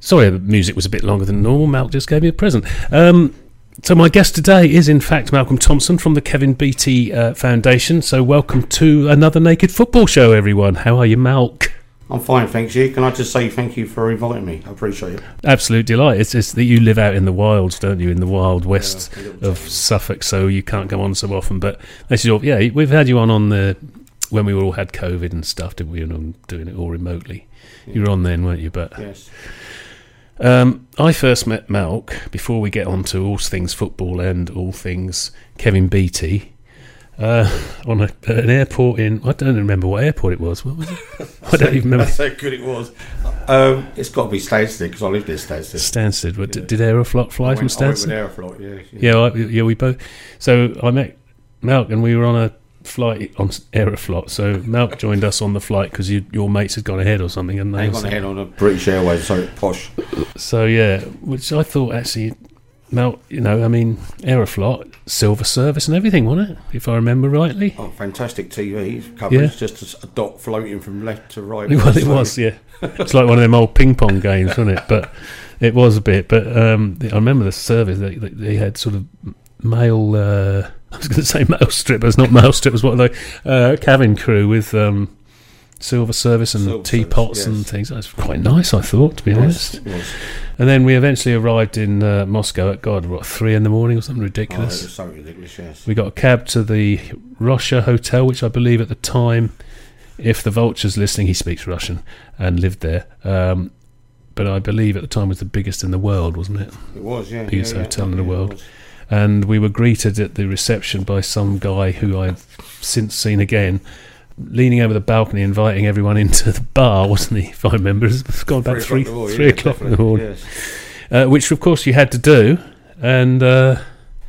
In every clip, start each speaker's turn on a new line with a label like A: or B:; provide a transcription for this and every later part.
A: Sorry, the music was a bit longer than normal. Malc just gave me a present. So my guest today is, in fact, Malcolm Thompson from the Kevin Beattie Foundation. So welcome to another Naked Football Show, everyone. How are you, Malc?
B: I'm fine, thanks you. Can I just say thank you for inviting me? I appreciate it.
A: Absolute delight. It's just that you live out in the wilds, don't you, in the wild west of Suffolk, so you can't come on so often. But this is all, we've had you on the when we all had COVID and stuff, didn't we? And doing it all remotely. Yeah. You were on then, weren't you? But
B: yes.
A: I first met Malc, before we get on to all things football and all things Kevin Beattie, on an airport in... I don't remember what airport it was. What was it? I don't even remember.
B: That's how good it was. It's got to be Stansted, because I lived in Stansted.
A: Stansted. Yeah. Did Aeroflot fly from Stansted?
B: I went with Aeroflot,
A: Yeah, we both... So I met Malc and we were on a flight on Aeroflot, so Malc joined us on the flight because your mates had gone ahead or something, and
B: they gone ahead on a British Airways, so posh.
A: So yeah, which I thought actually, Malc, Aeroflot, silver service and everything, wasn't it? If I remember rightly.
B: Oh, fantastic TV coverage, just a dot floating from left to right.
A: Well, it was, yeah. It's like one of them old ping pong games, wasn't it? But it was a bit. But I remember the service they had sort of male. I was going to say male strippers, not male strippers. What are they? Cabin crew with silver service and teapots and things. That's quite nice, I thought, to be honest.
B: Yes.
A: And then we eventually arrived in Moscow at 3 a.m. or something ridiculous.
B: Oh, it was so ridiculous. Yes.
A: We got a cab to the Russia Hotel, which I believe at the time, if the Vulture's listening, he speaks Russian and lived there. But I believe at the time was the biggest in the world, wasn't it?
B: It was, yeah.
A: Biggest hotel in the world. And we were greeted at the reception by some guy who I've since seen again, leaning over the balcony, inviting everyone into the bar, wasn't he? If I remember, it's gone about 3 o'clock in the morning. Yes. Which, of course, you had to do, and the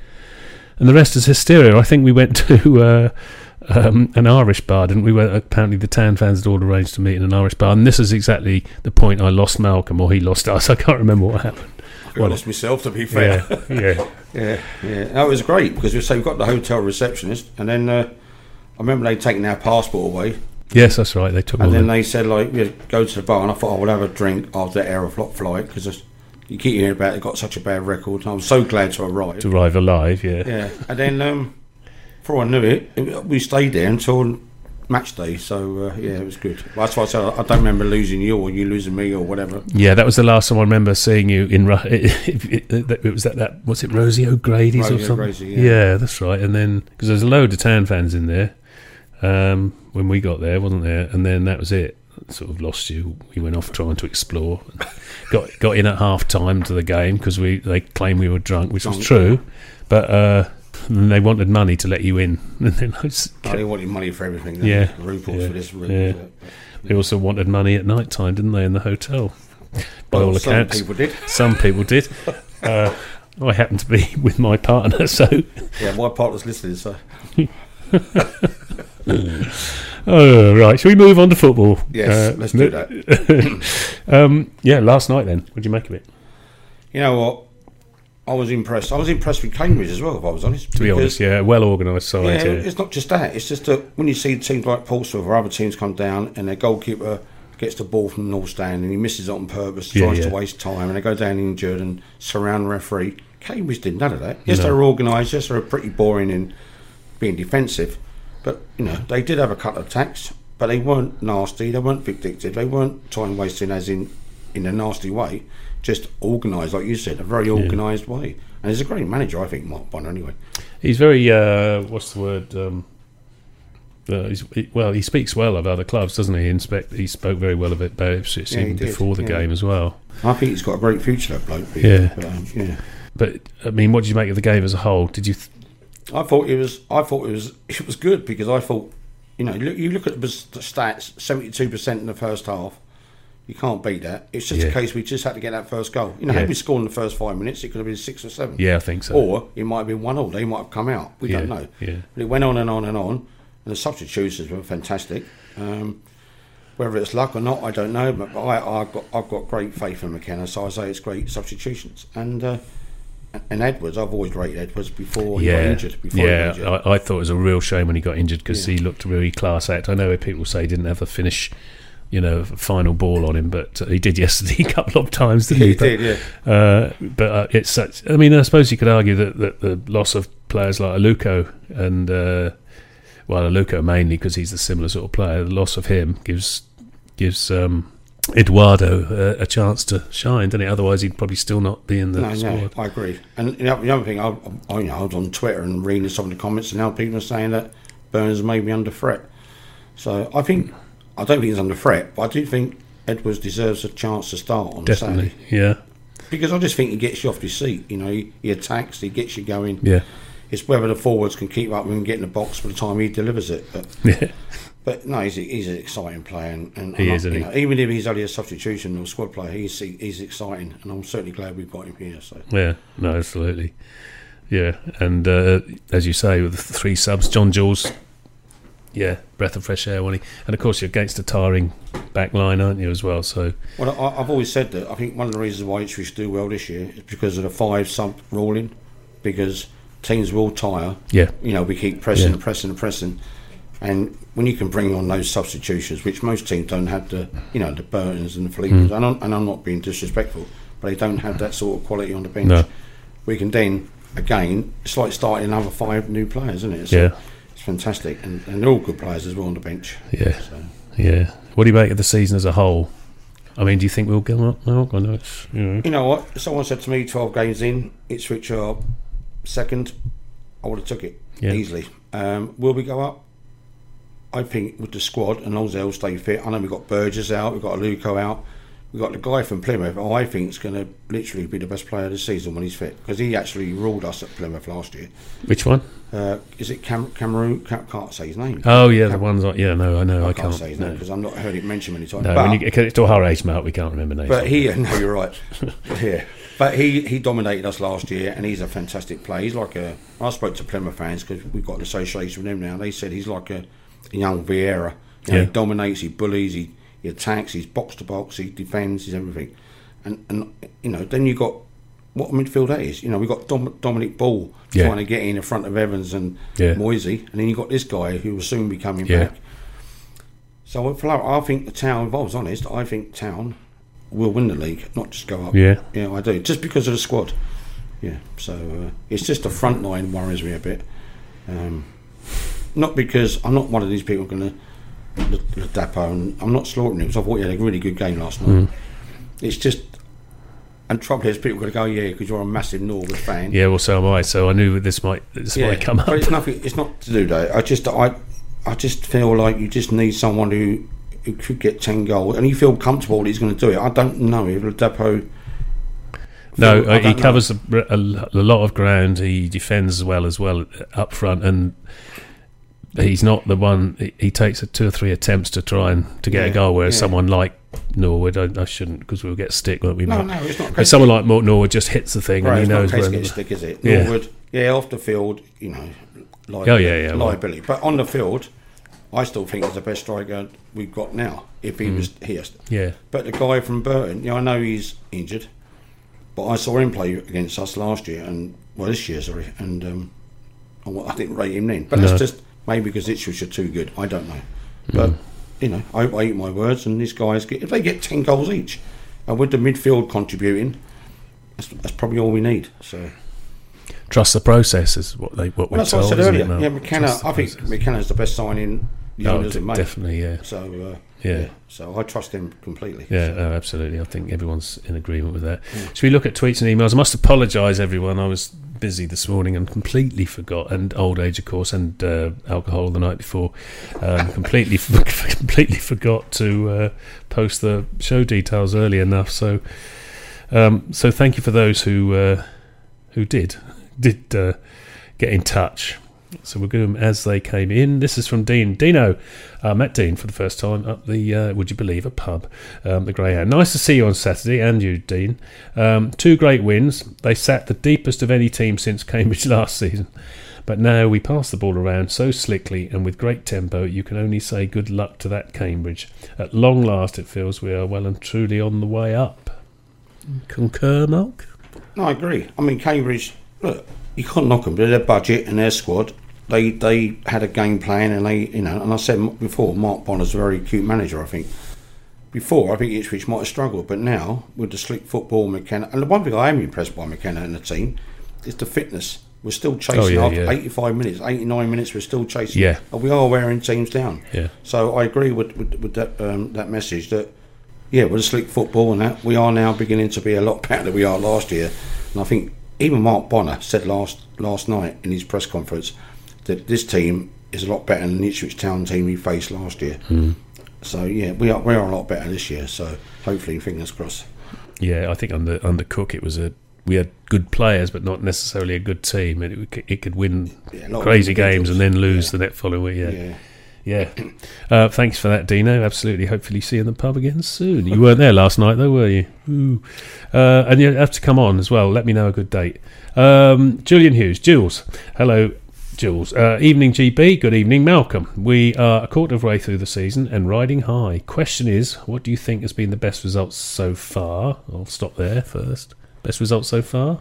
A: rest is hysteria. I think we went to an Irish bar, didn't we? Where apparently the town fans had all arranged to meet in an Irish bar, and this is exactly the point I lost Malcolm, or he lost us. I can't remember what happened.
B: I lost myself, to be fair. Yeah. No, it was great because we've got the hotel receptionist, and then I remember they'd taken our passport away.
A: Yes, that's right. They took.
B: And then they said, go to the bar, and I thought, we'll have a drink after the Aeroflot flight because you keep hearing about it got such a bad record. And I was so glad to arrive.
A: To arrive alive, yeah.
B: Yeah, and then before I knew it, we stayed there until match day, so it was good. That's why I said I don't remember losing you or you losing me or whatever.
A: Yeah, that was the last time I remember seeing you in. It was that was it Rosie O'Grady's or something? Yeah, that's right. And then because there's a load of town fans in there when we got there, wasn't there? And then that was it. Sort of lost you. We went off trying to explore. got in at half time to the game because they claimed we were drunk, which was true, but. And they wanted money to let you in. And then
B: they wanted money for everything.
A: Yeah.
B: RuPaul's for this.
A: They also wanted money at night time, didn't they, in the hotel? By all accounts. Some people did. I happened to be with my partner, so...
B: Yeah, my partner's listening, so...
A: Oh, right. Shall we move on to football?
B: Yes, let's do that.
A: Last night then. What did you make of it?
B: You know what? I was impressed. I was impressed with Cambridge as well, if I was honest.
A: To be honest, well organised side.
B: Yeah, it's not just that. It's just that when you see teams like Portsmouth or other teams come down and their goalkeeper gets the ball from the north stand and he misses it on purpose, tries to waste time, and they go down injured and surround the referee. Cambridge did none of that. Yes, they were organised. Yes, they were pretty boring in being defensive. But, they did have a couple of attacks, but they weren't nasty. They weren't vindictive. They weren't time wasting as in a nasty way. Just organised, like you said, a very organised way. And he's a great manager, I think, Mark Bonner, anyway.
A: He's very, what's the word? He speaks well of other clubs, doesn't he? He spoke very well of it before the game as well.
B: I think he's got a great future, that bloke.
A: But, I mean, what did you make of the game as a whole? Did you...
B: I thought it was good because I thought, you look at the stats, 72% in the first half. You can't beat that. It's just a case we just had to get that first goal. Had we scored in the first 5 minutes, it could have been 6 or 7.
A: Yeah, I think so.
B: Or it might have been 1-1. They might have come out. We don't know.
A: Yeah.
B: But it went on and on and on. And the substitutions were fantastic. Whether it's luck or not, I don't know. But I've got great faith in McKenna, so I say it's great substitutions. And Edwards, I've always rated Edwards before he got injured. I
A: thought it was a real shame when he got injured because he looked a really class act. I know people say he didn't have a finish final ball on him, but he did yesterday a couple of times, didn't he?
B: He did, yeah.
A: But it's such. I mean, I suppose you could argue that the loss of players like Aluko and Aluko mainly because he's a similar sort of player. The loss of him gives Eduardo a chance to shine, doesn't it? Otherwise, he'd probably still not be in the squad.
B: No, I agree. And the other thing, I was on Twitter and reading some of the comments, and now people are saying that Burns may be under threat. So I don't think he's under threat, but I do think Edwards deserves a chance to start on
A: Definitely,
B: Saturday.
A: yeah.
B: Because I just think he gets you off your seat. He attacks, he gets you going.
A: Yeah.
B: It's whether the forwards can keep up with him and get in the box by the time he delivers it. But no, he's an exciting player, and
A: he is,
B: even if he's only a substitution or squad player, he's exciting, and I'm certainly glad we've got him here. So
A: yeah, no, absolutely, yeah. And as you say, with the 3 subs, John Jules, yeah, breath of fresh air, wasn't he? And of course, you're against a tiring back line, aren't you, as well? So
B: well, I've always said that I think one of the reasons why Ipswich do well this year is because of the 5 sub ruling, because teams will tire.
A: Yeah,
B: we keep pressing. And when you can bring on those substitutions, which most teams don't have the Burtons and the Fleetwoods, and I'm not being disrespectful, but they don't have that sort of quality on the bench.
A: No.
B: We can then, again, it's like starting another 5 new players, isn't it?
A: So
B: it's fantastic. And they're all good players as well on the bench.
A: Yeah. So. Yeah. What do you make of the season as a whole? I mean, do you think we'll go up now? I know it's,
B: You know what? Someone said to me 12 games in, Ipswich are second. I would have took it easily. Will we go up? I think with the squad and they'll stay fit. I know we've got Burgess out, we've got Aluko out, we've got the guy from Plymouth. I think is going to literally be the best player of the season when he's fit, because he actually ruled us at Plymouth last year.
A: Which one?
B: Is it Cameroon? Can't say his name.
A: Oh yeah, the ones. I know. I can't
B: say his name because I've not heard it mentioned many times.
A: No, when you get to our age, Mark, we can't remember names.
B: But you're right. Yeah. But he dominated us last year, and he's a fantastic player. He's like I spoke to Plymouth fans because we've got an association with him now. They said he's like a young Vieira. He dominates, he bullies, he attacks, he's box to box, he defends, he's everything. And then you got what a midfield that is. We've got Dominic Ball trying to get in front of Evans and Moisey, and then you got this guy who will soon be coming back. So I think the Town, if I was honest, I think Town will win the league, not just go up.
A: Yeah,
B: I do, just because of the squad. Yeah, so it's just the front line worries me a bit. Not because I'm not one of these people going to Ladapo, and I'm not slaughtering him because I thought he had a really good game last night. It's just, and trouble is people are going to go, because you're a massive Norwood fan.
A: Yeah, well, so am I. So I knew this might come up.
B: But it's nothing. It's not to do that. I just feel like you just need someone who could get 10 goals, and you feel comfortable that he's going to do it. I don't know if Ladapo.
A: No, he covers a lot of ground. He defends well up front, and he's not the one. He takes 2 or 3 attempts to try and to get a goal, whereas someone like Norwood, I shouldn't, because we'll get stick, won't we?
B: No, it's not.
A: But someone like Norwood just hits the thing, and he knows where.
B: It's not stick, is it? Norwood, off the field, liability. But on the field, I still think he's the best striker we've got now. If he was here, But the guy from Burton, I know he's injured, but I saw him play against us last year, this year, sorry, and I didn't rate him then. But that's just maybe because Ipswich are too good. I don't know, but I eat my words, and these guys if they get 10 goals each, and with the midfield contributing, that's probably all we need. So
A: trust the process is what we're told.
B: That's what I said earlier. Yeah, McKenna. I think McKenna's the best signing the owners have made.
A: Definitely, yeah.
B: So so I trust him completely.
A: Yeah, absolutely. I think everyone's in agreement with that. Should we look at tweets and emails? I must apologise, everyone. I was busy this morning and completely forgot, and old age, of course, and alcohol the night before. Completely forgot to post the show details early enough. So thank you for those who did get in touch. So we'll do them as they came in. This is from Dean. Dino, met Dean for the first time up the, would you believe, a pub, the Greyhound. Nice to see you on Saturday, and you, Dean. 2 great wins. They sat the deepest of any team since Cambridge last season. But now we pass the ball around so slickly and with great tempo, you can only say good luck to that Cambridge. At long last, it feels we are well and truly on the way up. Concur, Mark?
B: No, I agree. I mean, Cambridge, look, you can't knock them. But their budget and their squad, they had a game plan, and and I said before, Mark Bonner's a very acute manager, I think. before, I think Ipswich might have struggled, but now with the slick football, McKenna, and the one thing I am impressed by McKenna and the team is the fitness. We're still chasing after 85 minutes, 89 minutes. We're still chasing.
A: Yeah,
B: and we are wearing teams down.
A: Yeah.
B: So I agree with that message that with the slick football and that we are now beginning to be a lot better than we are last year. And I think even Mark Bonner said last night in his press conference that this team is a lot better than the Ipswich Town team we faced last year. So we are a lot better this year. So hopefully, fingers crossed.
A: Yeah, I think under Cook we had good players, but not necessarily a good team, and it could win crazy games and then lose the net following week. Yeah. Thanks for that, Dino. Absolutely. Hopefully, see you in the pub again soon. You weren't there last night, though, were you? Ooh. And you have to come on as well. Let me know a good date. Julian Hughes, Jules. Hello, Jules. Evening, GB. Good evening, Malcolm. We are a quarter of the way through the season and riding high. Question is, what do you think has been the best results so far? I'll stop there first. Best results so far?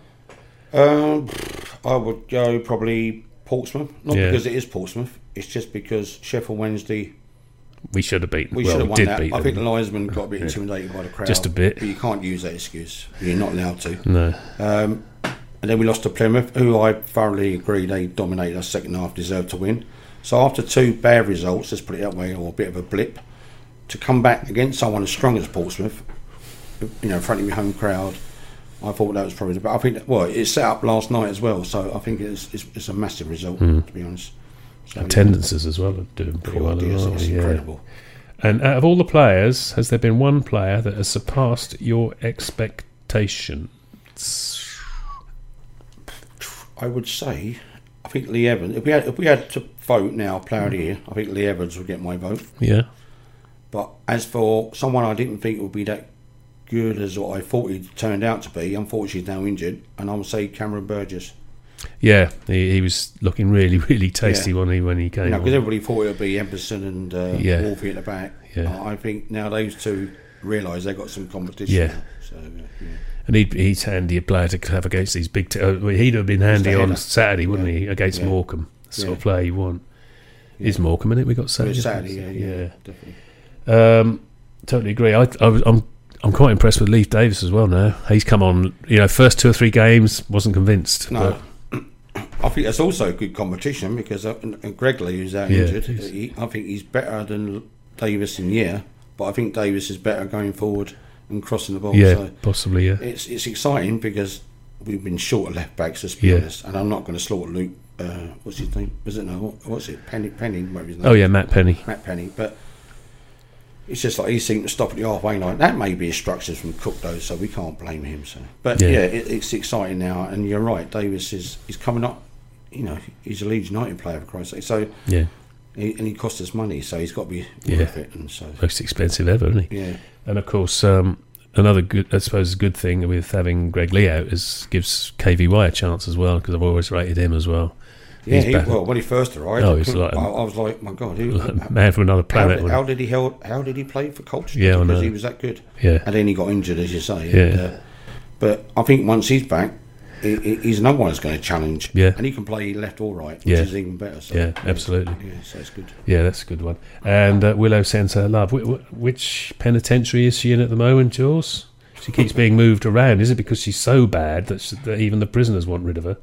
B: I would go probably Portsmouth. Not because it is Portsmouth. It's just because Sheffield Wednesday.
A: We should have beaten.
B: We should have won that. I think the linesman got a bit intimidated by the crowd.
A: Just a bit.
B: But you can't use that excuse. You're not allowed to.
A: No.
B: And then we lost to Plymouth, who I thoroughly agree they dominated us second half, deserved to win. So after two bad results, let's put it that way, or a bit of a blip, to come back against someone as strong as Portsmouth, in front of your home crowd, I thought that was probably the best. I think it set up last night as well, so I think it's a massive result, to be honest. So,
A: attendances as well are doing pretty well.
B: It's incredible.
A: And out of all the players, has there been one player that has surpassed your expectations?
B: I would say, I think Lee Evans. If we had to vote now, player of the year, I think Lee Evans would get my vote.
A: Yeah.
B: But as for someone I didn't think would be that good as what I thought he turned out to be, unfortunately he's now injured, and I would say Cameron Burgess.
A: Yeah, he was looking really, really tasty when he came.
B: Because everybody thought it would be Emerson and Wolfie at the back.
A: Yeah.
B: I think now those two realise they've got some competition.
A: Yeah.
B: So,
A: and he's handy a player to have against these big. He'd have been handy on Saturday, wouldn't he, against Morecambe? Sort of player you want. Is Morecambe in it? We got Saturday.
B: Saturday, definitely.
A: Totally agree. I'm quite impressed with Leif Davis as well now. He's come on, first 2 or 3 games, wasn't convinced.
B: No. I think that's also a good competition because Gregley, who's out injured, I think he's better than Davis in the air, but I think Davis is better going forward and crossing the ball.
A: Yeah,
B: so
A: possibly, yeah.
B: It's exciting because we've been short of left backs, let's be honest, and I'm not going to slaughter Luke, what's his name? What's it? Penny, whatever his name.
A: Oh, yeah, Matt Penny.
B: But it's just like he seemed to stop at the halfway line. That may be instructions from Cook though, so we can't blame him. So, but it's exciting now, and you're right. Davis he's coming up. He's a Leeds United player for Christ's sake. So he cost us money, so he's got to be worth it. And so
A: most expensive ever, isn't he?
B: Yeah.
A: And of course, another good thing with having Greg Lee out is gives KVY a chance as well because I've always rated him as well.
B: Yeah, when he first arrived, I was like, my God,
A: man from another planet.
B: How did he play for Colchester?
A: Yeah,
B: because he was that good.
A: Yeah,
B: and then he got injured, as you say.
A: Yeah,
B: but I think once he's back, he's another one that's going to challenge.
A: Yeah,
B: and he can play left or right, which is even better. So,
A: yeah, absolutely.
B: Yeah, so it's good.
A: Yeah, that's a good one. And Willow sends her love. Which penitentiary is she in at the moment, Jules? She keeps being moved around. Is it because she's so bad that even the prisoners want rid of her?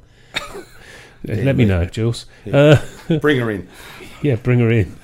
A: Let me know, Jules.
B: Bring her in.
A: Yeah, bring her in.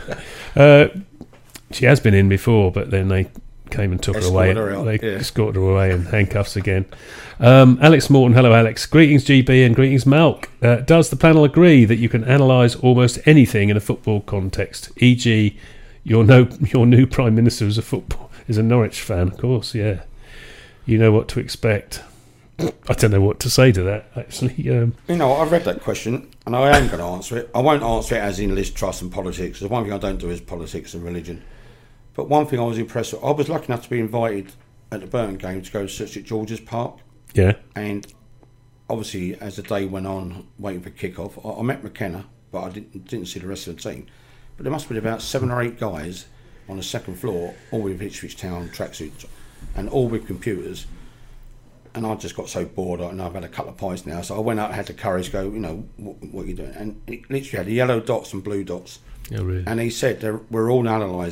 A: She has been in before, but then they came and took her away. They escorted her away in handcuffs again. Alex Morton, hello Alex. Greetings GB and greetings Malk. Does the panel agree that you can analyse almost anything in a football context? E.g., your new Prime Minister is a Norwich fan, of course, yeah. You know what to expect. I don't know what to say to that, actually.
B: I've read that question, and I am going to answer it. I won't answer it as in Liz Truss and politics. The one thing I don't do is politics and religion. But one thing I was impressed with, I was lucky enough to be invited at the Burton game to go to St George's Park.
A: Yeah.
B: And obviously, as the day went on, waiting for kick-off, I met McKenna, but I didn't see the rest of the team. But there must have been about 7 or 8 guys on the second floor, all with Ipswich Town tracksuits, and all with computers. And I just got so bored, and I've had a couple of pints now, so I went out and had the courage to go, what are you doing? And it literally had yellow dots and blue dots.
A: Oh, really?
B: And he said, we're all analysing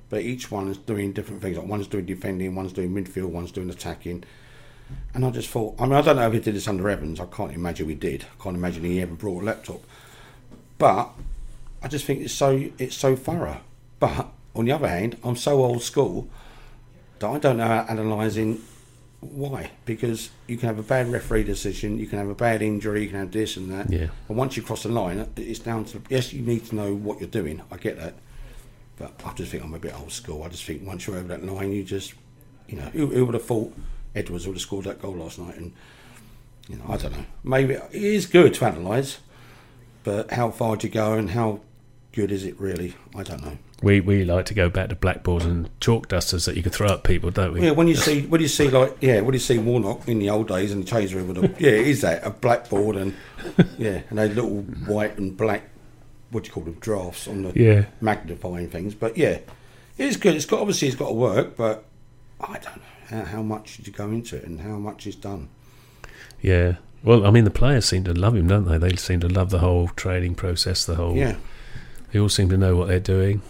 B: but each one is doing different things. Like one's doing defending, one's doing midfield, one's doing attacking. And I just thought, I mean, I don't know if he did this under Evans. I can't imagine we did. I can't imagine he ever brought a laptop. But I just think it's so thorough. But on the other hand, I'm so old school that I don't know how analysing why. Because you can have a bad referee decision, you can have a bad injury, you can have this and that.
A: Yeah.
B: And once you cross the line, it's down to, yes, you need to know what you're doing. I get that. But I just think I'm a bit old school. I just think once you're over that line, you just, who would have thought Edwards would have scored that goal last night? And, I don't know. Maybe it is good to analyse, but how far do you go and how good is it really? I don't know.
A: We like to go back to blackboards and chalk dusters that you can throw at people, don't we?
B: Yeah, when you see Warnock in the old days and Chaser with it is that a blackboard and and those little white and black, what do you call them, drafts on the magnifying things. But it is good. It's got to work, but I don't know how much did you go into it and how much is done.
A: Yeah. Well, I mean, the players seem to love him, don't they? They seem to love the whole training process, the whole. Yeah. They all seem to know what they're doing.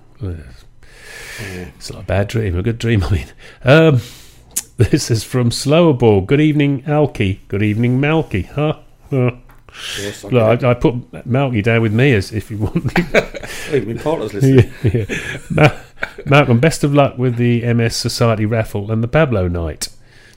A: It's not a bad dream, a good dream. I mean, this is from Slower Ball. Good evening, Alki. Good evening, Malky. Huh?
B: Yes,
A: I put Malky down with me as if you want.
B: Leave me partners listening.
A: Malcolm, best of luck with the MS Society raffle and the Pablo night.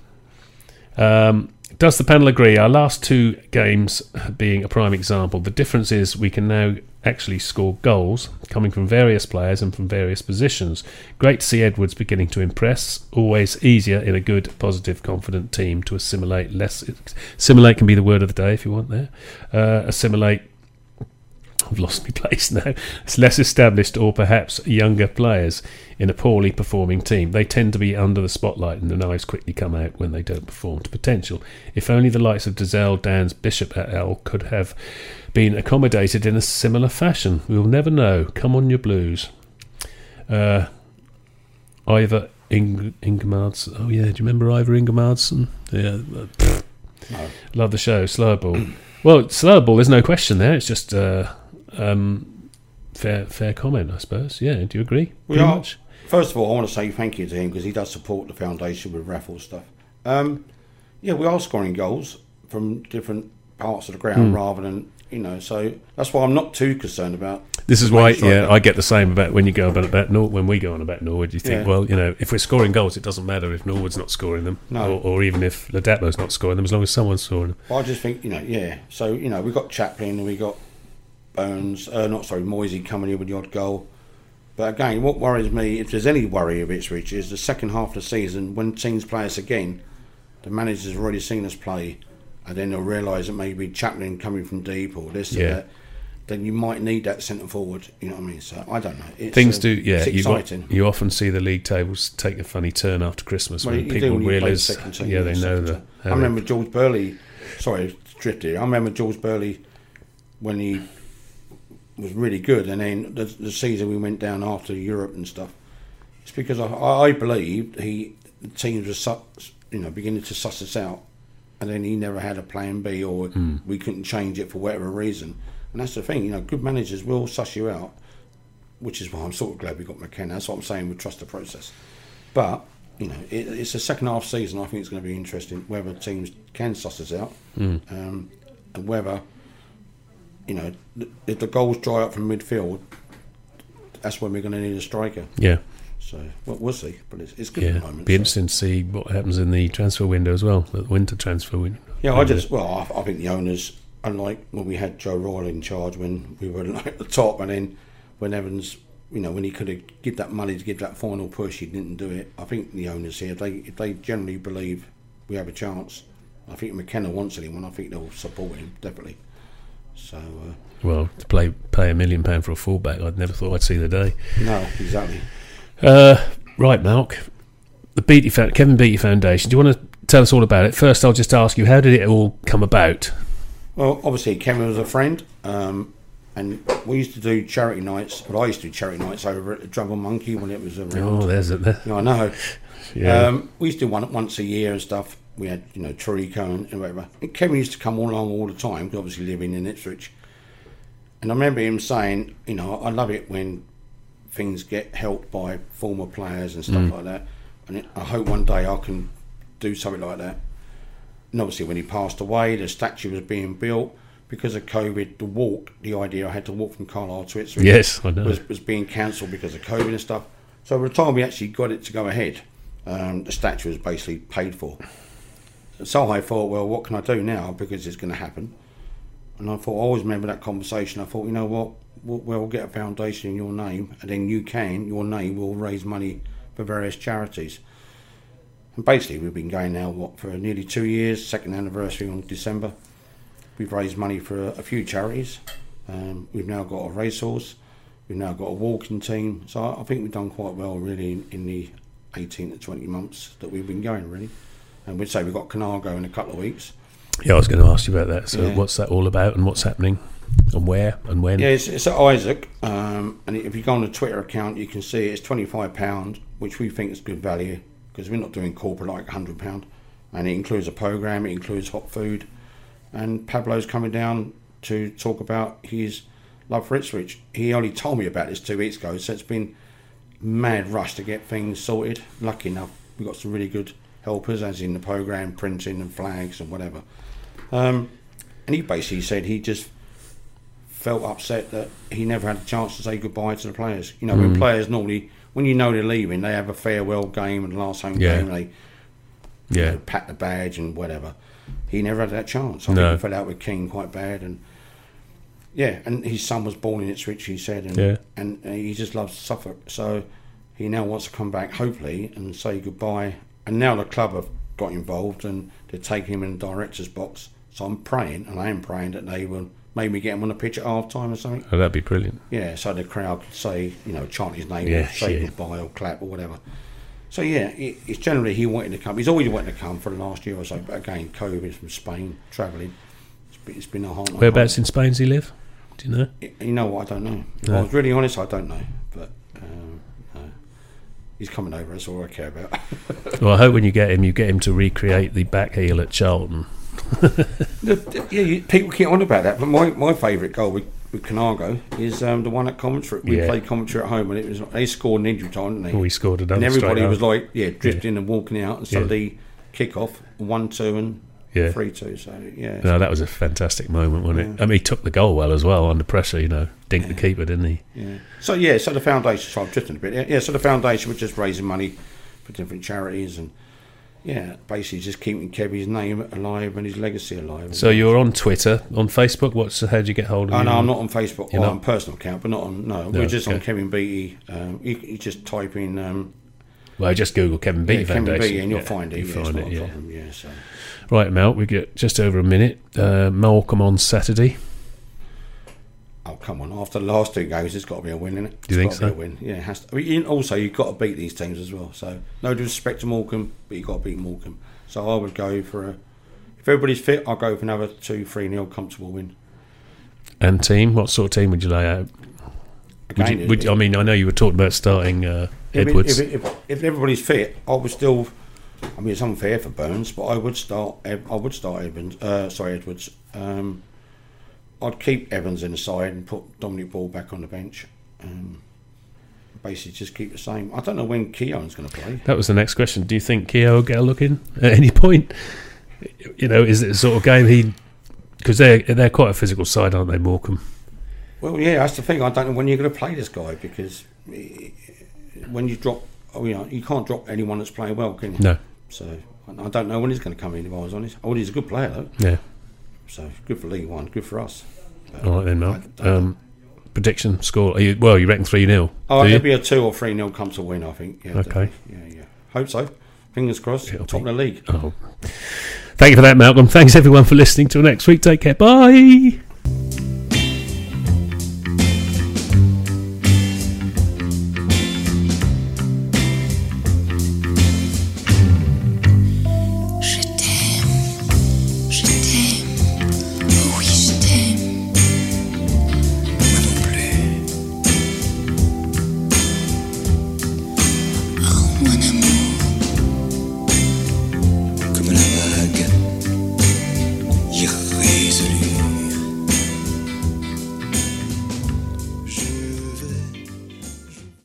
A: Does the panel agree? Our last 2 games being a prime example. The difference is we can now actually score goals coming from various players and from various positions. Great to see Edwards beginning to impress. Always easier in a good, positive, confident team to assimilate less. Assimilate can be the word of the day if you want there. Assimilate. I've lost my place now. It's less established or perhaps younger players in a poorly performing team. They tend to be under the spotlight and the knives quickly come out when they don't perform to potential. If only the likes of Dazelle, Dans, Bishop et al. Could have been accommodated in a similar fashion. We'll never know. Come on, your Blues. Ivor Ingemards. Oh yeah, do you remember Ivor Ingemardsson? Yeah.
B: No.
A: Love the show. Slower Ball. Well, Slower Ball, there's no question there. It's just fair comment, I suppose. Yeah, do you agree? Much?
B: First of all, I want to say thank you to him because he does support the foundation with raffle stuff. We are scoring goals from different parts of the ground rather than, so that's why I'm not too concerned about.
A: This is why, I get the same about when you go about Norwood. When we go on about Norwood, you think, well, if we're scoring goals, it doesn't matter if Norwood's not scoring them, or even if Ladapo's not scoring them, as long as someone's scoring them.
B: I just think, So we got Chaplin and we got Burns, Moisey coming in with the odd goal. But again, what worries me, if there's any worry of Ipswich, is the second half of the season when teams play us again, the manager's already seen us play, and then they'll realise that maybe Chaplin coming from deep or this or that, then you might need that centre forward. You know what I mean? So I don't know.
A: It's
B: exciting.
A: You often see the league tables take a funny turn after Christmas when people realise. They know that.
B: I remember George Burley. Sorry, drifted. I remember George Burley when he was really good, and then the season we went down after Europe and stuff. It's because I believe the teams were beginning to suss us out, and then he never had a plan B, or we couldn't change it for whatever reason. And that's the thing, good managers will suss you out, which is why I'm sort of glad we got McKenna. That's what I'm saying, we trust the process. But, it's a second half season. I think it's going to be interesting whether teams can suss us out, and whether, if the goals dry up from midfield, that's when we're going to need a striker.
A: Yeah.
B: So we'll see, but it's good at the moment.
A: Be interesting to see what happens in the transfer window as well, the winter transfer window.
B: Yeah, I think the owners, unlike when we had Joe Royle in charge when we were at the top, and then when Evans, when he could have give that money to give that final push, he didn't do it. I think the owners here, if they generally believe we have a chance, I think McKenna wants anyone, I think they'll support him, definitely. So.
A: Well, to pay £1 million for a fullback, I'd never thought I'd see the day.
B: No, exactly.
A: Right, Malk, the Kevin Beattie Foundation. Do you want to tell us all about it? First, I'll just ask you, how did it all come about?
B: Well, obviously, Kevin was a friend, and we used to do charity nights. Well, I used to do charity nights over at the Drum and Monkey when it was around.
A: Oh, there's it there.
B: I know. Yeah. We used to do one once a year and stuff. We had, Torrico and whatever. And Kevin used to come along all the time, obviously living in Ipswich. And I remember him saying, I love it when things get helped by former players and stuff like that. And I hope one day I can do something like that. And obviously when he passed away, the statue was being built. Because of COVID, the idea I had to walk from Carlisle to Ipswich,
A: yes, I know,
B: was being cancelled because of COVID and stuff. So by the time we actually got it to go ahead, the statue was basically paid for. So I thought, well, what can I do now, because it's going to happen? And I thought, I always remember that conversation. I thought, you know what, we'll get a foundation in your name, and then your name will raise money for various charities. And basically we've been going now, for nearly 2 years, second anniversary on December. We've raised money for a few charities. We've now got a racehorse. We've now got a walking team. So I think we've done quite well, really, in the 18 to 20 months that we've been going, really. And we'd say we've got Carnargo in a couple of weeks.
A: Yeah, I was going to ask you about that. So what's that all about, and what's happening, and where and when?
B: Yeah, it's at Isaac. And if you go on the Twitter account, you can see it's £25, which we think is good value, because we're not doing corporate like £100. And it includes a programme, it includes hot food. And Pablo's coming down to talk about his love for Ipswich. He only told me about this 2 weeks ago, so it's been mad rush to get things sorted. Lucky enough, we've got some really good helpers, as in the programme, printing and flags and whatever. And he basically said he just felt upset that he never had a chance to say goodbye to the players. You know, when players normally, when you know they're leaving, they have a farewell game and the last home game, they pat the badge and whatever. He never had that chance. I think he fell out with King quite bad, and and his son was born in Ipswich, he said, and he just loves Suffolk, so he now wants to come back, hopefully, and say goodbye. And now the club have got involved, and they're taking him in the director's box. So I'm praying, and I am praying, that they will maybe get him on the pitch at half time or something.
A: Oh, that'd be brilliant.
B: Yeah, so the crowd could say, chant his name, or say goodbye, or clap, or whatever. So it's generally he wanted to come. He's always wanted to come for the last year or so. But again, COVID from Spain, travelling. It's been a hard.
A: Whereabouts in Spain does he live? Do you know?
B: You know what? I don't know. If I was really honest, I don't know. But he's coming over. That's all I care about.
A: Well, I hope when you get him to recreate the back heel at Charlton.
B: People keep on about that. But my favourite goal with Carnargo is the one at Coventry. We played Coventry at home, and they scored in injury time, didn't they?
A: Oh, he scored another.
B: And everybody was like, drifting and walking out, and suddenly kick off 1-2 and 3-2. So
A: no, that was a fantastic moment, wasn't it? I mean, he took the goal well as well under pressure. Dinked the keeper, didn't he?
B: Yeah. So the foundation. So I'm drifting a bit. So the foundation was just raising money for different charities and. Yeah, basically just keeping Kevy's name alive and his legacy alive.
A: So you're on Twitter, on Facebook. How do you get hold of him?
B: No, I'm not on Facebook. Or on personal account, but not on. No, we're just on Kevin Beattie. You just type in.
A: Well, just Google Kevin Beattie Foundation,
B: Kevin Beattie, and you'll find it.
A: You find it.
B: Problem, so.
A: Right, Mel. We get just over a minute. Morecambe on Saturday.
B: Oh, come on. After the last 2 games, it's got to be a win, isn't it?
A: Do you think so?
B: Be a win. Yeah, it has to. I mean, also, you've got to beat these teams as well. So, no disrespect to Morecambe, but you've got to beat Morecambe. So I would go for if everybody's fit, I'll go for another 2-3-0 comfortable win.
A: And team? What sort of team would you lay out?
B: Again,
A: I mean, I know you were talking about starting Edwards.
B: If everybody's fit, I would still. I mean, it's unfair for Burns, but I would start Edwards. I'd keep Evans in the side and put Dominic Ball back on the bench. Basically, just keep the same. I don't know when Keown's going to play.
A: That was the next question. Do you think Keown will get a look in at any point? Is it the sort of game because they're quite a physical side, aren't they, Morecambe?
B: Well, yeah, that's the thing. I don't know when you're going to play this guy, because when you drop, you can't drop anyone that's playing well, can you?
A: No.
B: So I don't know when he's going to come in, if I was honest. He's a good player, though.
A: Yeah.
B: So good for League One, good for us.
A: All right then, Mel. Prediction score? You reckon 3-0?
B: Oh, it'll be a 2 or 3-0 comfortable win, I think. Yeah,
A: okay.
B: Yeah. Hope so. Fingers crossed. Top of the league.
A: Oh. Thank you for that, Malcolm. Thanks everyone for listening. Till next week. Take care. Bye.